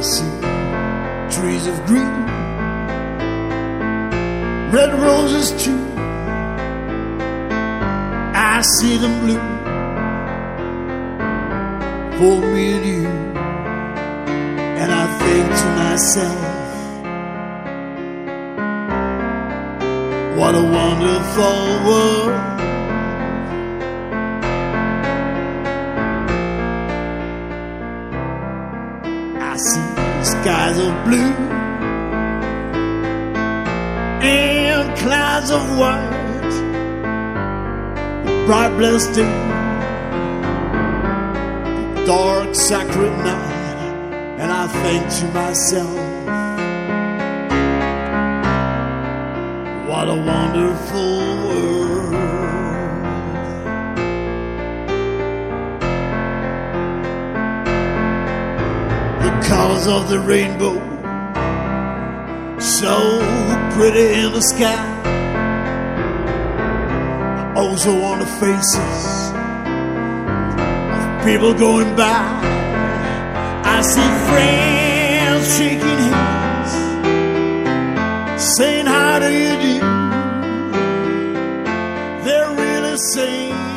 see trees of green, red roses too. I see them blue for me and you. And I think to myself, what a wonderful world. I see skies of blue and clouds of white, bright blessed day, dark sacred night. And I think to myself, what a wonderful world. The colors of the rainbow, so pretty in the sky. Also on the faces of people going by. I see friends shaking hands, saying how do you do. They're really saying